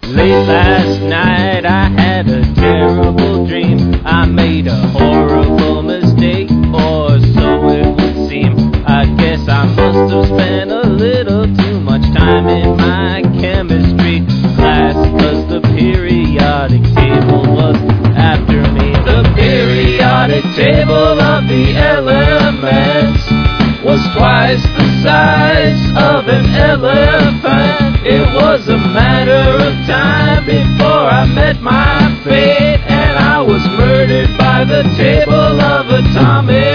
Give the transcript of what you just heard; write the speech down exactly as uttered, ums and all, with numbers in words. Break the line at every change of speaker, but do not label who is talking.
Late last night I had a terrible dream. I made a horrible mistake, or so it would seem. I guess I must have spent a little too much time in my chemistry class, 'cause the periodic table was after me. The periodic table of the elements was twice the size of an elephant. It was a matter of time before I met my fate, and I was murdered by the table of atomic